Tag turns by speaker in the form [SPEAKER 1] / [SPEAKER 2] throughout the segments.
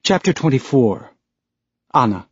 [SPEAKER 1] Chapter 24. Anna.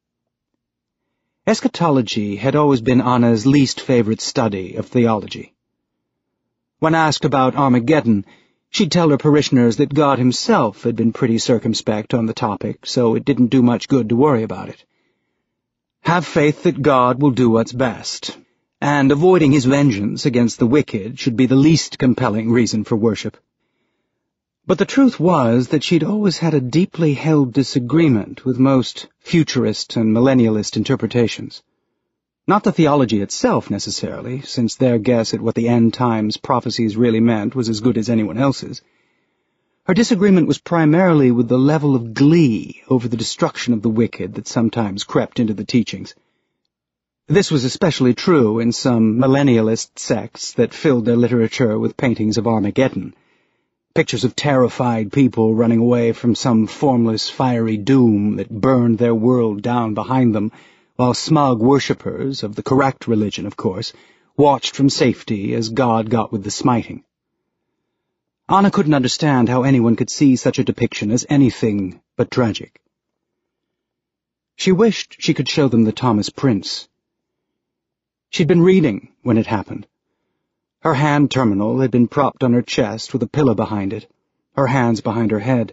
[SPEAKER 1] Eschatology had always been Anna's least favorite study of theology. When asked about Armageddon, she'd tell her parishioners that God himself had been pretty circumspect on the topic, so it didn't do much good to worry about it. Have faith that God will do what's best, and avoiding his vengeance against the wicked should be the least compelling reason for worship. But the truth was that she'd always had a deeply held disagreement with most futurist and millennialist interpretations. Not the theology itself, necessarily, since their guess at what the end times prophecies really meant was as good as anyone else's. Her disagreement was primarily with the level of glee over the destruction of the wicked that sometimes crept into the teachings. This was especially true in some millennialist sects that filled their literature with paintings of Armageddon, pictures of terrified people running away from some formless, fiery doom that burned their world down behind them, while smug worshippers, of the correct religion, of course, watched from safety as God got with the smiting. Anna couldn't understand how anyone could see such a depiction as anything but tragic. She wished she could show them the Thomas Prince. She'd been reading when it happened. Her hand terminal had been propped on her chest with a pillow behind it, her hands behind her head.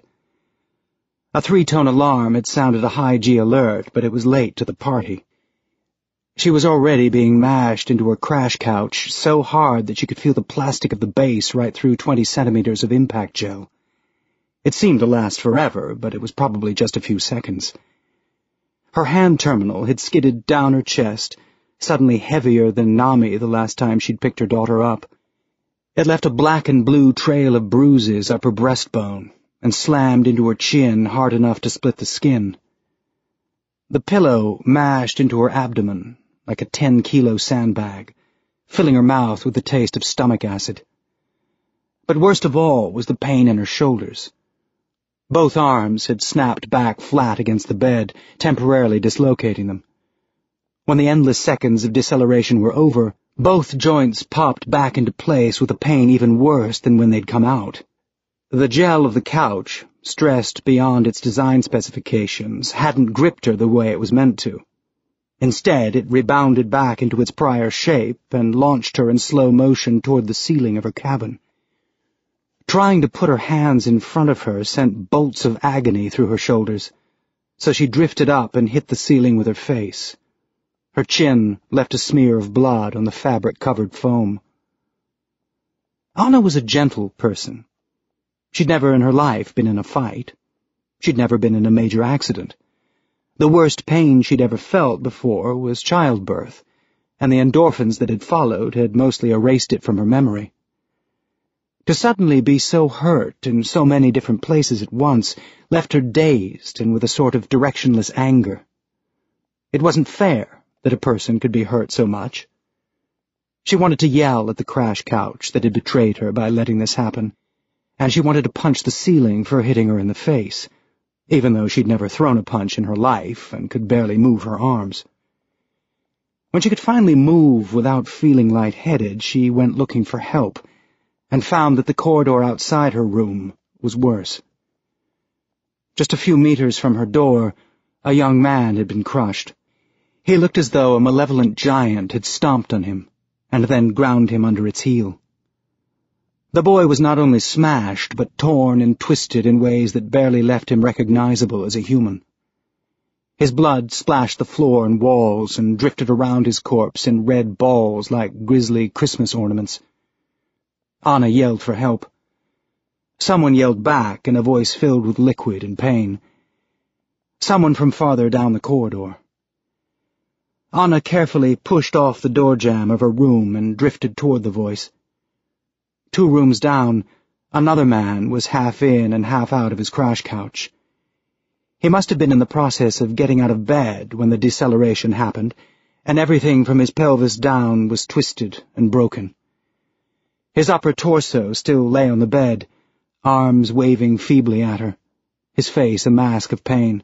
[SPEAKER 1] A 3-tone alarm had sounded a high-G alert, but it was late to the party. She was already being mashed into her crash couch so hard that she could feel the plastic of the base right through 20 centimeters of impact gel. It seemed to last forever, but it was probably just a few seconds. Her hand terminal had skidded down her chest, suddenly heavier than Nami the last time she'd picked her daughter up. It left a black and blue trail of bruises up her breastbone and slammed into her chin hard enough to split the skin. The pillow mashed into her abdomen like a 10-kilo sandbag, filling her mouth with the taste of stomach acid. But worst of all was the pain in her shoulders. Both arms had snapped back flat against the bed, temporarily dislocating them. When the endless seconds of deceleration were over, both joints popped back into place with a pain even worse than when they'd come out. The gel of the couch, stressed beyond its design specifications, hadn't gripped her the way it was meant to. Instead, it rebounded back into its prior shape and launched her in slow motion toward the ceiling of her cabin. Trying to put her hands in front of her sent bolts of agony through her shoulders, so she drifted up and hit the ceiling with her face. Her chin left a smear of blood on the fabric-covered foam. Anna was a gentle person. She'd never in her life been in a fight. She'd never been in a major accident. The worst pain she'd ever felt before was childbirth, and the endorphins that had followed had mostly erased it from her memory. To suddenly be so hurt in so many different places at once left her dazed and with a sort of directionless anger. It wasn't fair that a person could be hurt so much. She wanted to yell at the crash couch that had betrayed her by letting this happen, and she wanted to punch the ceiling for hitting her in the face, even though she'd never thrown a punch in her life and could barely move her arms. When she could finally move without feeling lightheaded, she went looking for help, and found that the corridor outside her room was worse. Just a few meters from her door, a young man had been crushed. He looked as though a malevolent giant had stomped on him, and then ground him under its heel. The boy was not only smashed, but torn and twisted in ways that barely left him recognizable as a human. His blood splashed the floor and walls and drifted around his corpse in red balls like grisly Christmas ornaments. Anna yelled for help. Someone yelled back in a voice filled with liquid and pain. Someone from farther down the corridor. Anna carefully pushed off the door jamb of her room and drifted toward the voice. 2 rooms down, another man was half in and half out of his crash couch. He must have been in the process of getting out of bed when the deceleration happened, and everything from his pelvis down was twisted and broken. His upper torso still lay on the bed, arms waving feebly at her, his face a mask of pain.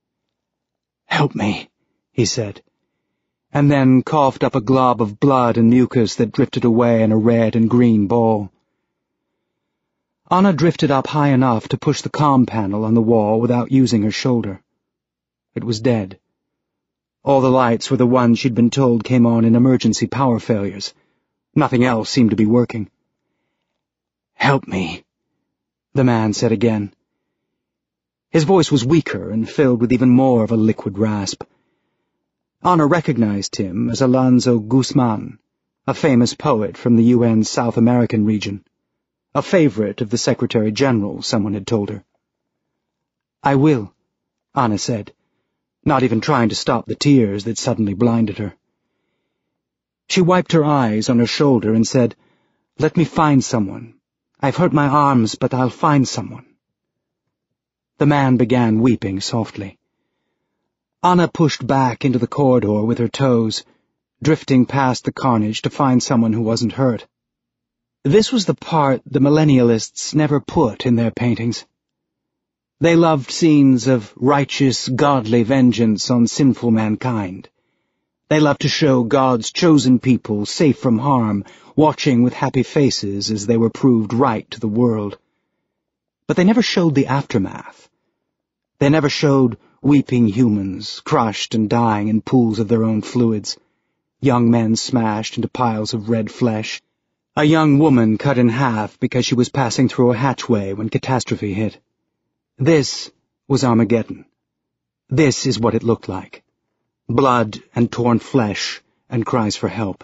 [SPEAKER 1] "Help me," he said, and then coughed up a glob of blood and mucus that drifted away in a red and green ball. Anna drifted up high enough to push the comm panel on the wall without using her shoulder. It was dead. All the lights were the ones she'd been told came on in emergency power failures. Nothing else seemed to be working. "Help me," the man said again. His voice was weaker and filled with even more of a liquid rasp. Anna recognized him as Alonso Guzman, a famous poet from the UN's South American region, a favorite of the Secretary-General, someone had told her. "I will," Anna said, not even trying to stop the tears that suddenly blinded her. She wiped her eyes on her shoulder and said, "Let me find someone. I've hurt my arms, but I'll find someone." The man began weeping softly. Anna pushed back into the corridor with her toes, drifting past the carnage to find someone who wasn't hurt. This was the part the millennialists never put in their paintings. They loved scenes of righteous, godly vengeance on sinful mankind. They loved to show God's chosen people safe from harm, watching with happy faces as they were proved right to the world. But they never showed the aftermath. They never showed weeping humans, crushed and dying in pools of their own fluids, young men smashed into piles of red flesh, a young woman cut in half because she was passing through a hatchway when catastrophe hit. This was Armageddon. This is what it looked like. Blood and torn flesh and cries for help.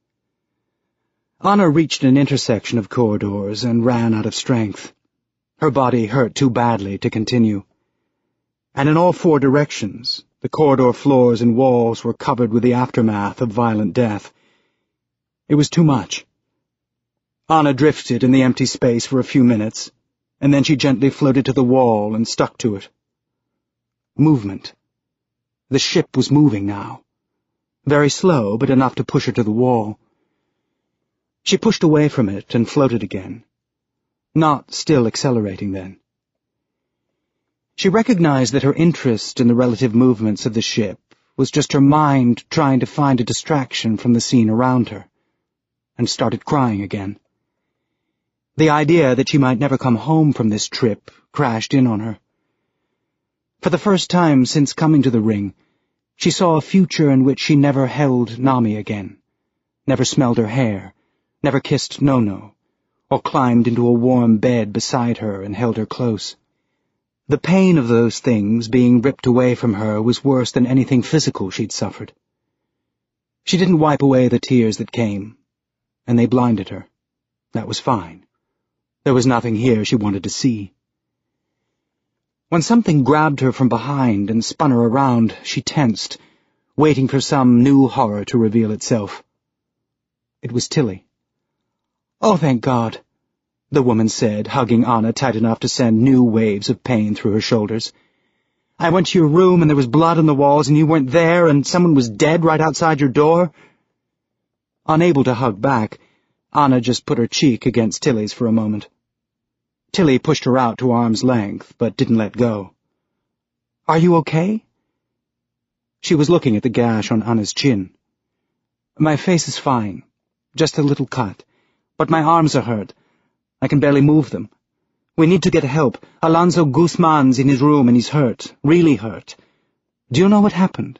[SPEAKER 1] Anna reached an intersection of corridors and ran out of strength. Her body hurt too badly to continue. And in all four directions, the corridor floors and walls were covered with the aftermath of violent death. It was too much. Anna drifted in the empty space for a few minutes, and then she gently floated to the wall and stuck to it. Movement. The ship was moving now. Very slow, but enough to push her to the wall. She pushed away from it and floated again. Not still accelerating then. She recognized that her interest in the relative movements of the ship was just her mind trying to find a distraction from the scene around her, and started crying again. The idea that she might never come home from this trip crashed in on her. For the first time since coming to the ring, she saw a future in which she never held Nami again, never smelled her hair, never kissed Nono, or climbed into a warm bed beside her and held her close. The pain of those things being ripped away from her was worse than anything physical she'd suffered. She didn't wipe away the tears that came, and they blinded her. That was fine. There was nothing here she wanted to see. When something grabbed her from behind and spun her around, she tensed, waiting for some new horror to reveal itself. It was Tilly. "Oh, thank God," the woman said, hugging Anna tight enough to send new waves of pain through her shoulders. "I went to your room and there was blood on the walls and you weren't there and someone was dead right outside your door." Unable to hug back, Anna just put her cheek against Tilly's for a moment. Tilly pushed her out to arm's length, but didn't let go. "Are you okay?" She was looking at the gash on Anna's chin. "My face is fine. Just a little cut. But my arms are hurt. I can barely move them. We need to get help. Alonso Guzman's in his room and he's hurt. Really hurt. Do you know what happened?"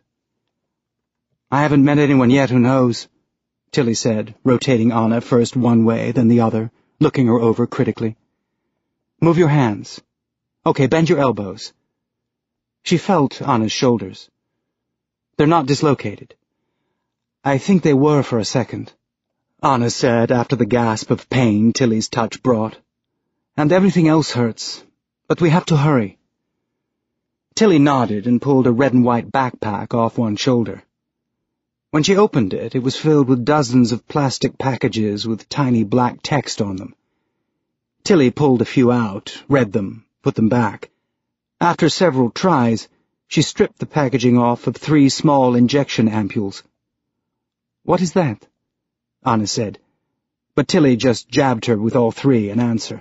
[SPEAKER 1] "I haven't met anyone yet who knows," Tilly said, rotating Anna first one way, then the other, looking her over critically. "Move your hands. Okay, bend your elbows." She felt Anna's shoulders. "They're not dislocated." "I think they were for a second," Anna said after the gasp of pain Tilly's touch brought. "And everything else hurts, but we have to hurry." Tilly nodded and pulled a red and white backpack off one shoulder. When she opened it, it was filled with dozens of plastic packages with tiny black text on them. Tilly pulled a few out, read them, put them back. After several tries, she stripped the packaging off of 3 small injection ampules. "What is that?" Anna said, but Tilly just jabbed her with all 3 in answer.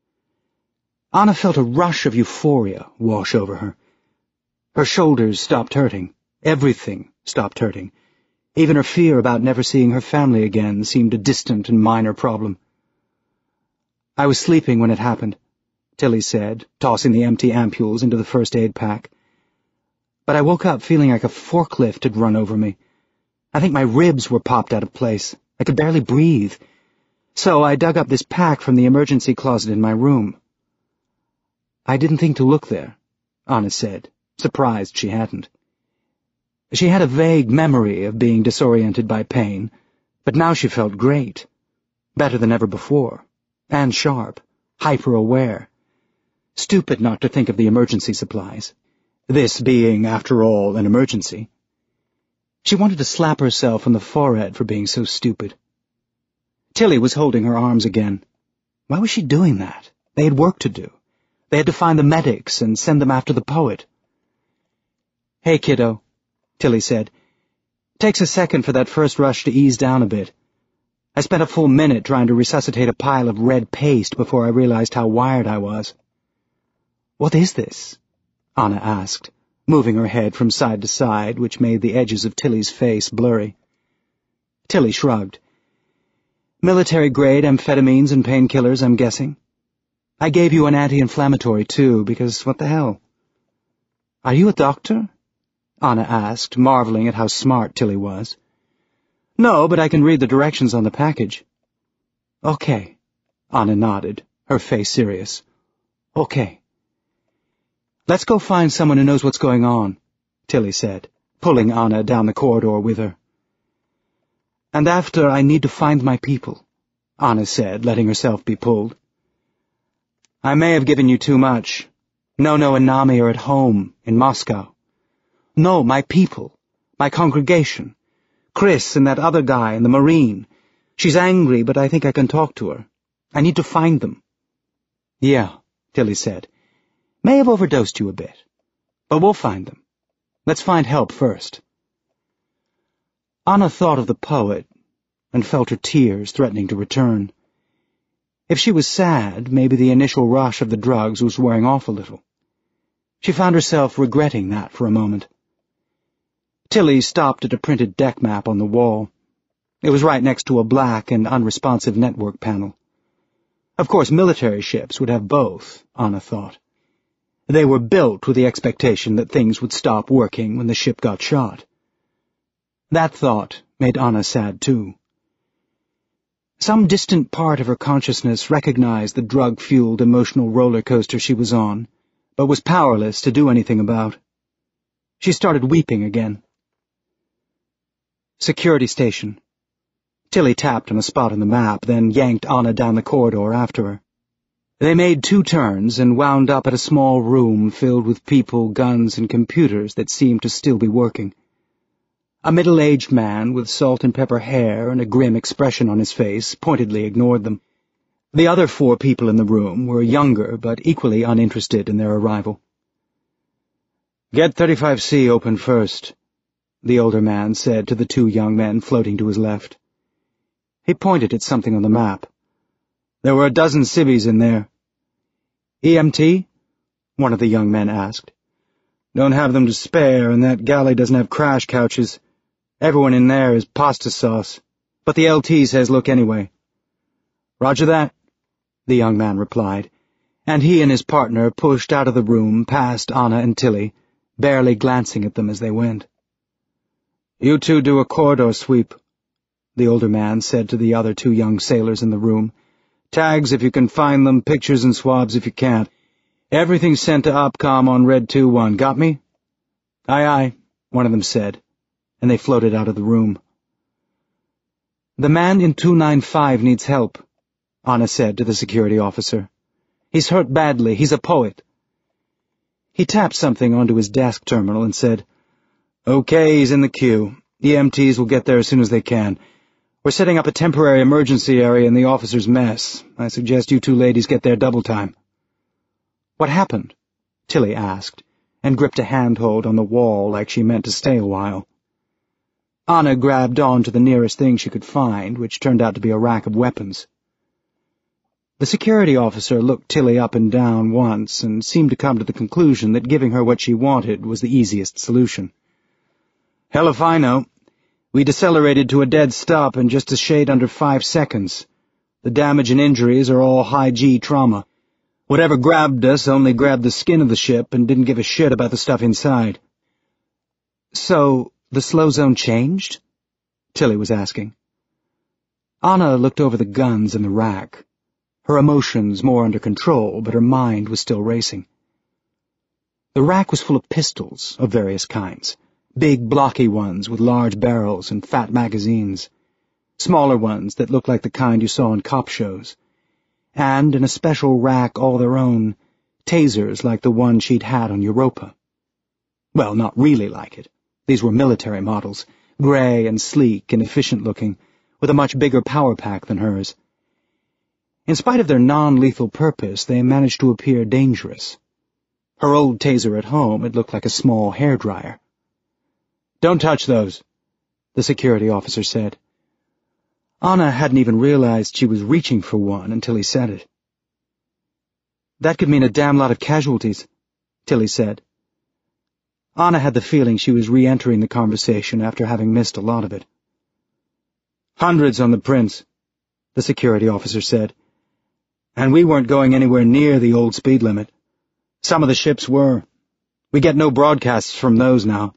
[SPEAKER 1] Anna felt a rush of euphoria wash over her. Her shoulders stopped hurting. Everything stopped hurting. Even her fear about never seeing her family again seemed a distant and minor problem. I was sleeping when it happened, Tilly said, tossing the empty ampules into the first aid pack. But I woke up feeling like a forklift had run over me. I think my ribs were popped out of place. I could barely breathe. So I dug up this pack from the emergency closet in my room. I didn't think to look there, Anna said, surprised she hadn't. She had a vague memory of being disoriented by pain, but now she felt great, better than ever before, and sharp, hyper-aware. Stupid not to think of the emergency supplies, this being, after all, an emergency. She wanted to slap herself on the forehead for being so stupid. Tilly was holding her arms again. Why was she doing that? They had work to do. They had to find the medics and send them after the poet. "Hey, kiddo," Tilly said. "Takes a second for that first rush to ease down a bit. I spent a full minute trying to resuscitate a pile of red paste before I realized how wired I was." "What is this?" Anna asked, moving her head from side to side, which made the edges of Tilly's face blurry. Tilly shrugged. "Military-grade amphetamines and painkillers, I'm guessing. I gave you an anti-inflammatory, too, because what the hell?" "Are you a doctor?" Anna asked, marveling at how smart Tilly was. "No, but I can read the directions on the package." "Okay," Anna nodded, her face serious. "Okay." "Let's go find someone who knows what's going on," Tilly said, pulling Anna down the corridor with her. "And after I need to find my people," Anna said, letting herself be pulled. "I may have given you too much. Nono and Nami are at home, in Moscow. No, my people, my congregation. Chris and that other guy and the Marine. She's angry, but I think I can talk to her. I need to find them." "Yeah," Tilly said. "May have overdosed you a bit. But we'll find them. Let's find help first." Anna thought of the poet and felt her tears threatening to return. If she was sad, maybe the initial rush of the drugs was wearing off a little. She found herself regretting that for a moment. Tilly stopped at a printed deck map on the wall. It was right next to a black and unresponsive network panel. Of course, military ships would have both, Anna thought. They were built with the expectation that things would stop working when the ship got shot. That thought made Anna sad, too. Some distant part of her consciousness recognized the drug-fueled emotional roller coaster she was on, but was powerless to do anything about. She started weeping again. Security station. Tilly tapped on a spot on the map, then yanked Anna down the corridor after her. They made 2 turns and wound up at a small room filled with people, guns, and computers that seemed to still be working. A middle-aged man with salt-and-pepper hair and a grim expression on his face pointedly ignored them. The other 4 people in the room were younger but equally uninterested in their arrival. "Get 35C open first," the older man said to the 2 young men floating to his left. He pointed at something on the map. "There were a dozen civvies in there." "EMT?" one of the young men asked. "Don't have them to spare, and that galley doesn't have crash couches. Everyone in there is pasta sauce, but the LT says look anyway." "Roger that," the young man replied, and he and his partner pushed out of the room past Anna and Tilly, barely glancing at them as they went. "You 2 do a corridor sweep," the older man said to the other 2 young sailors in the room. "Tags if you can find them, pictures and swabs if you can't. Everything's sent to OPCOM on Red 2-1, got me?" "Aye, aye," one of them said, and they floated out of the room. "The man in 295 needs help," Anna said to the security officer. "He's hurt badly. He's a poet." He tapped something onto his desk terminal and said, "Okay, he's in the queue. EMTs will get there as soon as they can. We're setting up a temporary emergency area in the officer's mess. I suggest you 2 ladies get there double time." "What happened?" Tilly asked, and gripped a handhold on the wall like she meant to stay a while. Anna grabbed on to the nearest thing she could find, which turned out to be a rack of weapons. The security officer looked Tilly up and down once and seemed to come to the conclusion that giving her what she wanted was the easiest solution. "Hell if I know. We decelerated to a dead stop in just a shade under 5 seconds. The damage and injuries are all high-G trauma. Whatever grabbed us only grabbed the skin of the ship and didn't give a shit about the stuff inside. So, the slow zone changed? Tilly was asking. Anna looked over the guns in the rack. Her emotions more under control, but her mind was still racing. The rack was full of pistols of various kinds. Big, blocky ones with large barrels and fat magazines. Smaller ones that looked like the kind you saw in cop shows. And, in a special rack all their own, tasers like the one she'd had on Europa. Well, not really like it. These were military models, gray and sleek and efficient-looking, with a much bigger power pack than hers. In spite of their non-lethal purpose, they managed to appear dangerous. Her old taser at home had looked like a small hairdryer. "Don't touch those," the security officer said. Anna hadn't even realized she was reaching for one until he said it. "That could mean a damn lot of casualties," Tilly said. Anna had the feeling she was re-entering the conversation after having missed a lot of it. "Hundreds on the Prince," the security officer said. "And we weren't going anywhere near the old speed limit. Some of the ships were. We get no broadcasts from those now."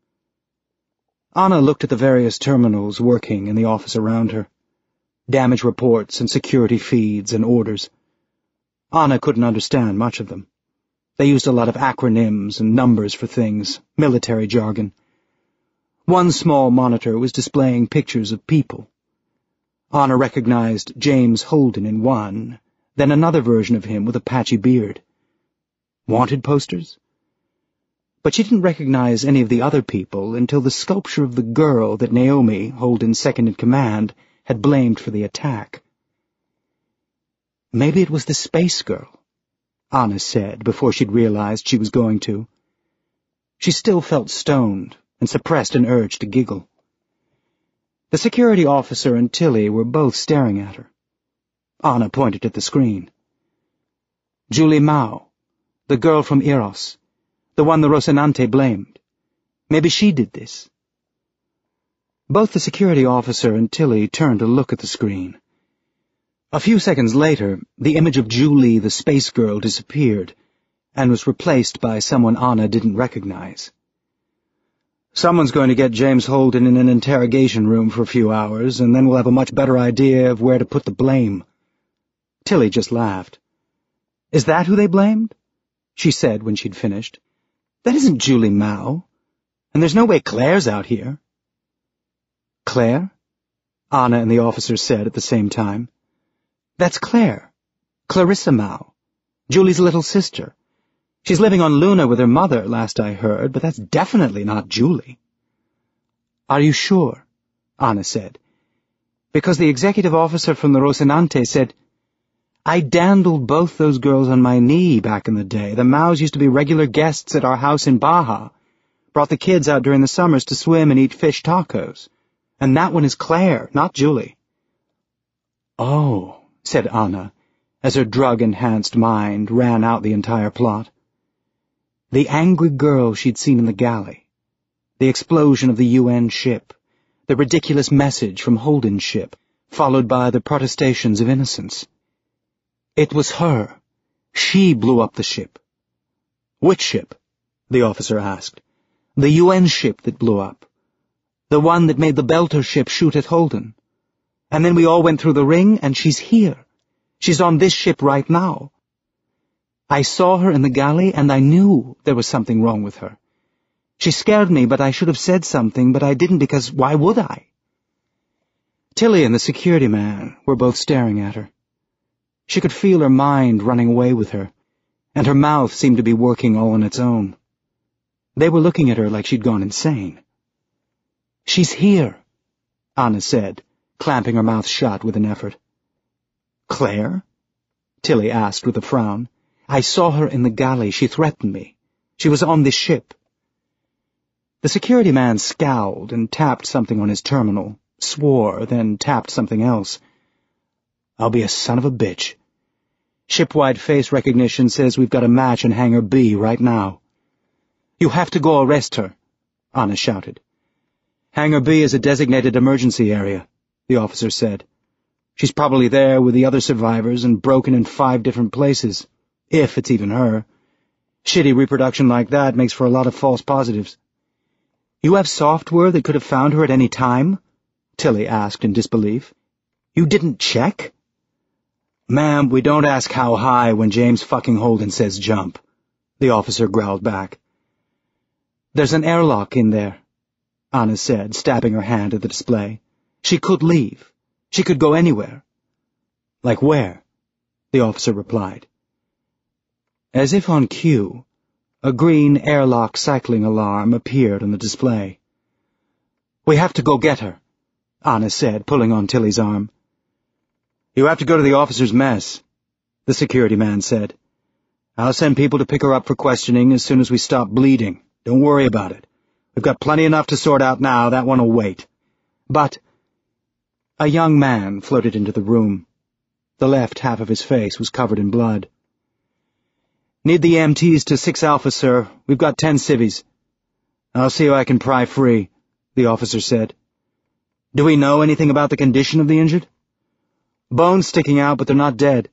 [SPEAKER 1] Anna looked at the various terminals working in the office around her. Damage reports and security feeds and orders. Anna couldn't understand much of them. They used a lot of acronyms and numbers for things, military jargon. One small monitor was displaying pictures of people. Anna recognized James Holden in one, then another version of him with a patchy beard. Wanted posters? But she didn't recognize any of the other people until the sculpture of the girl that Naomi, Holden's second-in-command, had blamed for the attack. Maybe it was the space girl, Anna said before she'd realized she was going to. She still felt stoned and suppressed an urge to giggle. The security officer and Tilly were both staring at her. Anna pointed at the screen. "Julie Mao, the girl from Eros. The one the Rocinante blamed. Maybe she did this." Both the security officer and Tilly turned to look at the screen. A few seconds later, the image of Julie, the space girl, disappeared and was replaced by someone Anna didn't recognize. "Someone's going to get James Holden in an interrogation room for a few hours, and then we'll have a much better idea of where to put the blame." Tilly just laughed. "Is that who they blamed?" she said when she'd finished. "That isn't Julie Mao, and there's no way Claire's out here." "Claire?" Anna and the officer said at the same time. "That's Claire. Clarissa Mao. Julie's little sister. She's living on Luna with her mother, last I heard, but that's definitely not Julie." "Are you sure?" Anna said. "Because the executive officer from the Rocinante said, I dandled both those girls on my knee back in the day. The Maos used to be regular guests at our house in Baja. Brought the kids out during the summers to swim and eat fish tacos. And that one is Claire, not Julie." "Oh," said Anna, as her drug-enhanced mind ran out the entire plot. The angry girl she'd seen in the galley. The explosion of the UN ship. The ridiculous message from Holden's ship, followed by the protestations of innocence. It was her. She blew up the ship. "Which ship?" the officer asked. "The UN ship that blew up. The one that made the Belter ship shoot at Holden. And then we all went through the ring, and she's here. She's on this ship right now. I saw her in the galley, and I knew there was something wrong with her. She scared me, but I should have said something, but I didn't because why would I?" Tilly and the security man were both staring at her. She could feel her mind running away with her, and her mouth seemed to be working all on its own. They were looking at her like she'd gone insane. "She's here," Anna said, clamping her mouth shut with an effort. "Claire?" Tilly asked with a frown. "I saw her in the galley. She threatened me. She was on this ship." The security man scowled and tapped something on his terminal, swore, then tapped something else. "I'll be a son of a bitch. Shipwide face recognition says we've got a match in Hangar B right now." "You have to go arrest her," Anna shouted. "Hangar B is a designated emergency area," the officer said. She's probably there with the other survivors and broken in 5 different places, if it's even her. Shitty reproduction like that makes for a lot of false positives. You have software that could have found her at any time? Tilly asked in disbelief. You didn't check? Ma'am, we don't ask how high when James fucking Holden says jump, the officer growled back. There's an airlock in there, Anna said, stabbing her hand at the display. She could leave. She could go anywhere. Like where? The officer replied. As if on cue, a green airlock cycling alarm appeared on the display. We have to go get her, Anna said, pulling on Tilly's arm. You have to go to the officer's mess, the security man said. I'll send people to pick her up for questioning as soon as we stop bleeding. Don't worry about it. We've got plenty enough to sort out now. That one will wait. But a young man floated into the room. The left half of his face was covered in blood. Need the EMTs to 6 Alpha, sir. We've got 10 civvies. I'll see who I can pry free, the officer said. Do we know anything about the condition of the injured? Bones sticking out, but they're not dead.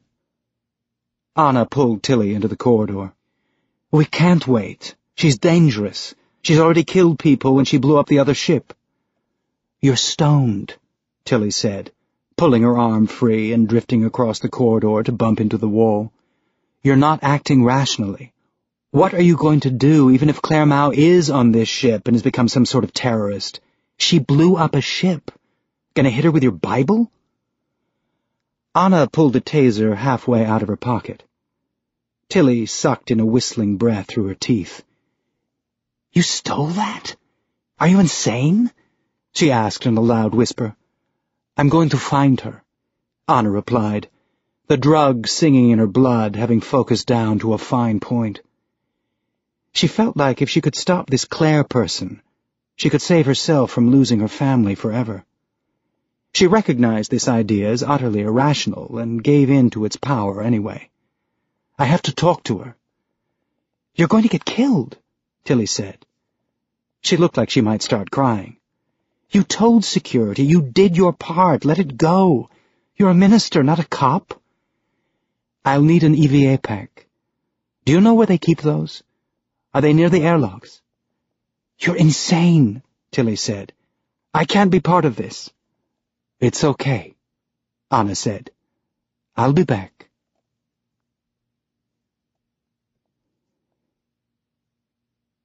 [SPEAKER 1] Anna pulled Tilly into the corridor. We can't wait. She's dangerous. She's already killed people when she blew up the other ship. You're stoned, Tilly said, pulling her arm free and drifting across the corridor to bump into the wall. You're not acting rationally. What are you going to do even if Claire Mao is on this ship and has become some sort of terrorist? She blew up a ship. Gonna hit her with your Bible? Anna pulled a taser halfway out of her pocket. Tilly sucked in a whistling breath through her teeth. You stole that? Are you insane? She asked in a loud whisper. I'm going to find her, Anna replied, the drug singing in her blood having focused down to a fine point. She felt like if she could stop this Claire person, she could save herself from losing her family forever. She recognized this idea as utterly irrational and gave in to its power anyway. I have to talk to her. You're going to get killed, Tilly said. She looked like she might start crying. You told security. You did your part. Let it go. You're a minister, not a cop. I'll need an EVA pack. Do you know where they keep those? Are they near the airlocks? You're insane, Tilly said. I can't be part of this. It's okay, Anna said. I'll be back.